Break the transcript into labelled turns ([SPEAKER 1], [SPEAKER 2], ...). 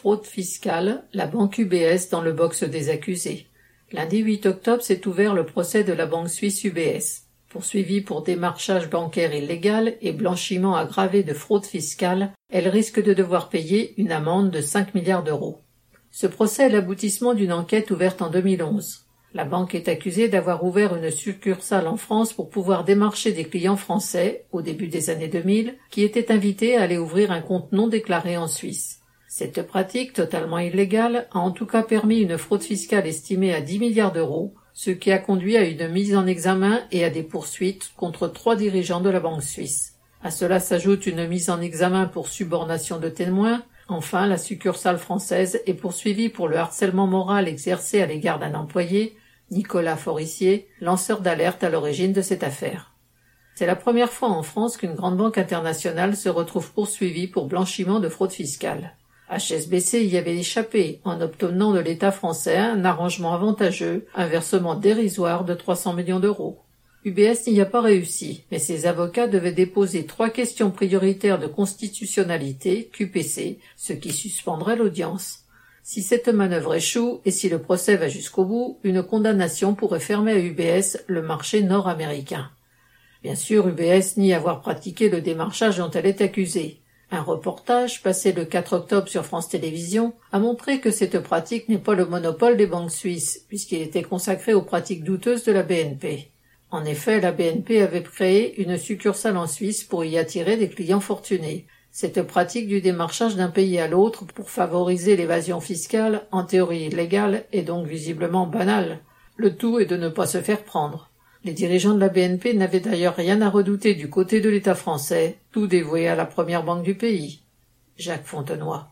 [SPEAKER 1] fraude fiscale, la banque UBS dans le box des accusés. Lundi 8 octobre s'est ouvert le procès de la banque suisse UBS. Poursuivie pour démarchage bancaire illégal et blanchiment aggravé de fraude fiscale, elle risque de devoir payer une amende de 5 milliards d'euros. Ce procès est l'aboutissement d'une enquête ouverte en 2011. La banque est accusée d'avoir ouvert une succursale en France pour pouvoir démarcher des clients français, au début des années 2000, qui étaient invités à aller ouvrir un compte non déclaré en Suisse. Cette pratique, totalement illégale, a en tout cas permis une fraude fiscale estimée à 10 milliards d'euros, ce qui a conduit à une mise en examen et à des poursuites contre 3 dirigeants de la banque suisse. À cela s'ajoute une mise en examen pour subornation de témoins. Enfin, la succursale française est poursuivie pour le harcèlement moral exercé à l'égard d'un employé, Nicolas Forissier, lanceur d'alerte à l'origine de cette affaire. C'est la première fois en France qu'une grande banque internationale se retrouve poursuivie pour blanchiment de fraude fiscale. HSBC y avait échappé en obtenant de l'État français un arrangement avantageux, un versement dérisoire de 300 millions d'euros. UBS n'y a pas réussi, mais ses avocats devaient déposer 3 questions prioritaires de constitutionnalité, QPC, ce qui suspendrait l'audience. Si cette manœuvre échoue et si le procès va jusqu'au bout, une condamnation pourrait fermer à UBS le marché nord-américain. Bien sûr, UBS nie avoir pratiqué le démarchage dont elle est accusée. Un reportage, passé le 4 octobre sur France Télévisions, a montré que cette pratique n'est pas le monopole des banques suisses, puisqu'il était consacré aux pratiques douteuses de la BNP. En effet, la BNP avait créé une succursale en Suisse pour y attirer des clients fortunés. Cette pratique du démarchage d'un pays à l'autre pour favoriser l'évasion fiscale, en théorie illégale, est donc visiblement banale. Le tout est de ne pas se faire prendre. Les dirigeants de la BNP n'avaient d'ailleurs rien à redouter du côté de l'État français, tout dévoué à la première banque du pays. Jacques Fontenoy.